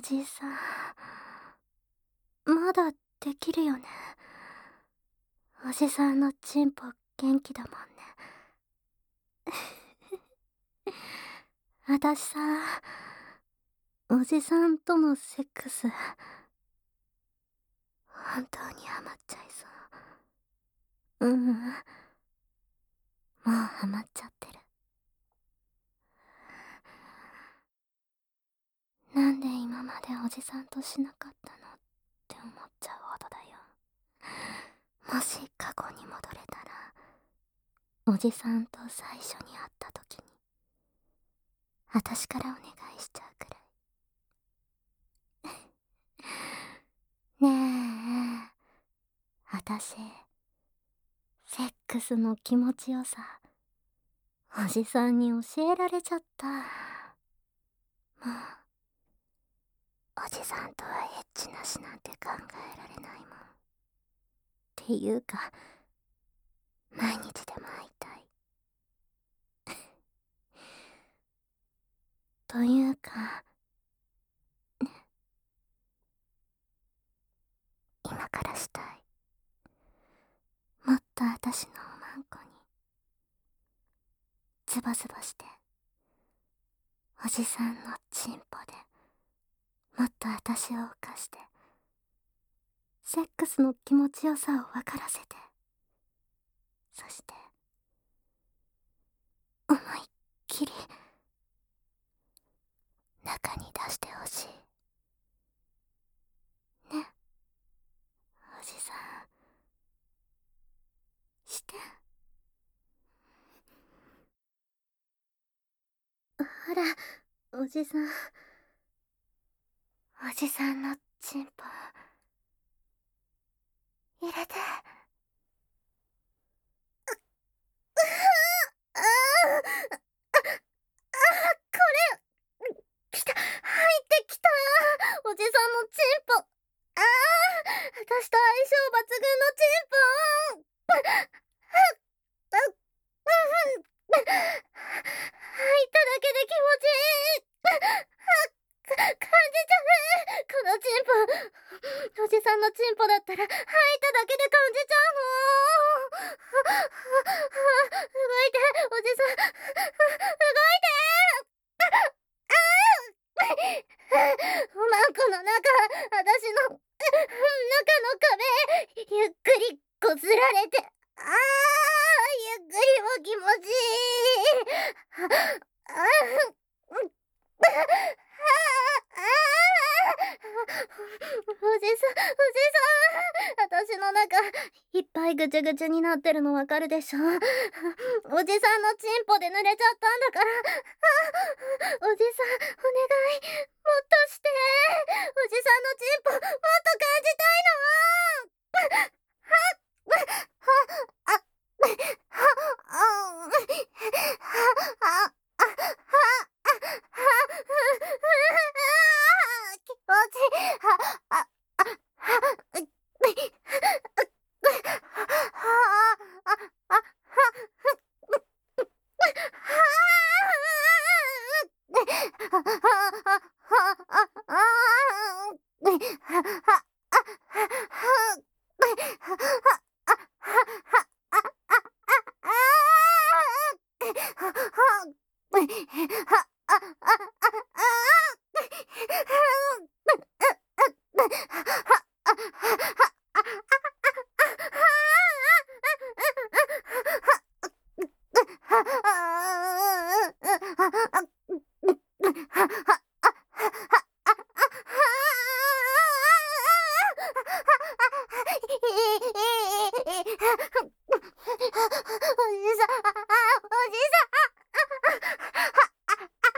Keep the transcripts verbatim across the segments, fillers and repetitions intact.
じさん、まだできるよね。おじさんのチンポ元気だもんね。あたしさ、おじさんとのセックス、本当にハマっちゃいそう。うん、もうハマっちゃってる。なんで今までおじさんとしなかったのって思っちゃうほどだよ。もし過去に戻れたら、おじさんと最初に会った時にあたしからお願いしちゃうくらい。ねえ、あたしセックスの気持ちよさおじさんに教えられちゃった。もうおじさんとはエッチなしなんて考えられないもん。っていうか毎日でも会いたい。というかね、今からしたい。もっとあたしのおまんこにズバズバしておじさんのチンポでもっとあたしを犯してセックスの気持ちよさを分からせて、そして思いっきり中に出してほしいね。おじさんして。ほらおじさん、おじさんのチンポ入れて。ああああ、これきた、入ってきた。おじさんのチンポ。ああ、私と相性抜群のチンポ。入っただけで気持ちいい。感じちゃう。このチンポ、おじさんのチンポだったら入っただけで感じちゃうの。動いておじさん、動いて。おまんこの中、あたしの中の壁ゆっくりこすられて、ああゆっくりも気持ちいい。ああおじさん、おじさん、あたしの中いっぱいぐちゅぐちゅになってるのわかるでしょ。おじさんのチンポで濡れちゃったんだから。あ、おじさんお願い、もっとして。おじさんのチンポもっと感じたいの。あ、あ、あ、気持ちいい。あ、あ、おじさん、おじさん。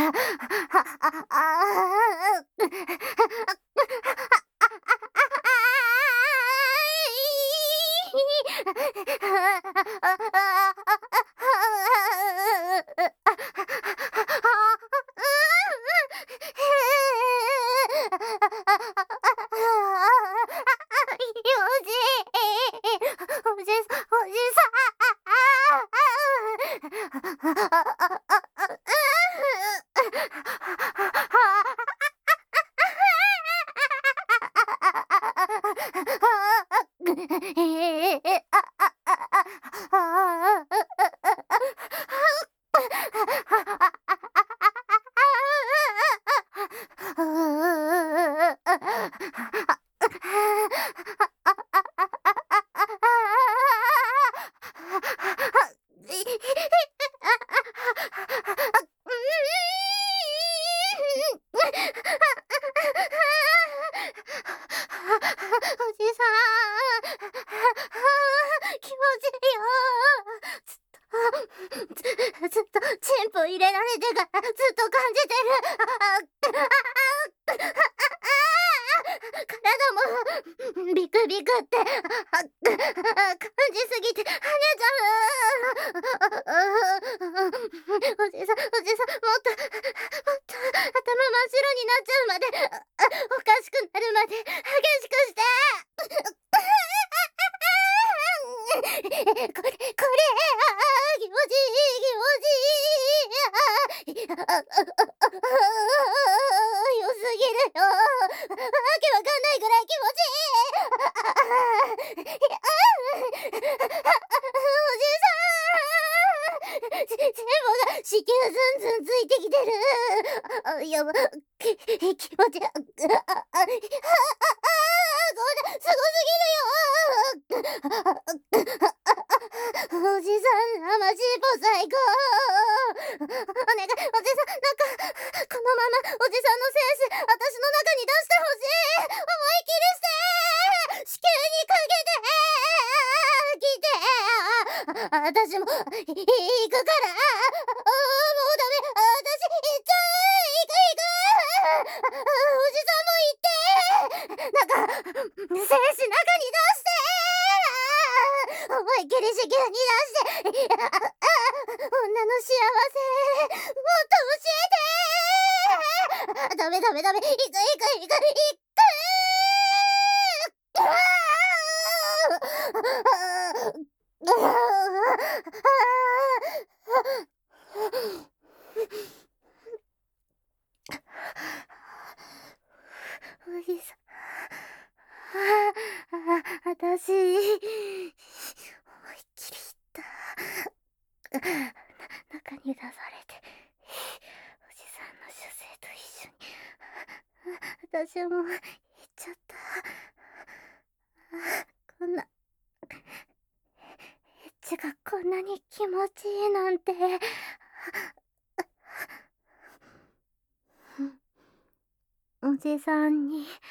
ずっとチンポ入れられてからずっと感じてる。体もビクビクって感じすぎて跳ねちゃう。おじさんおじさん、もっともっと頭真っ白になっちゃうまで、おかしくなるまで激しくして。これこれ、あー気持ちいい気持ちいい。あああ良すぎるよ。わけわかんないぐらい気持ちいい。おじさん、チンポが子宮ずんずんついてきてる。あやばき気持ちああああこれすごすぎるよ。おじさん、生チンポ最高。お願い、おじさん、なんかこのままおじさんの精子私の中に出してほしい。思い切りして子宮にかけてきて。あ私も行くから。あもうダメ、私行っちゃう。行く行く。おじさんも行って。なんか精子中に出して。思い切り子宮に出して。女の幸せもっと教えて。ダメダメダメ、行く行く行く行く。おじさん、あたし思いっきりいった。中に出されておじさんの出生と一緒に私も行っちゃった。こんなエッチがこんなに気持ちいいなんて。おじさんに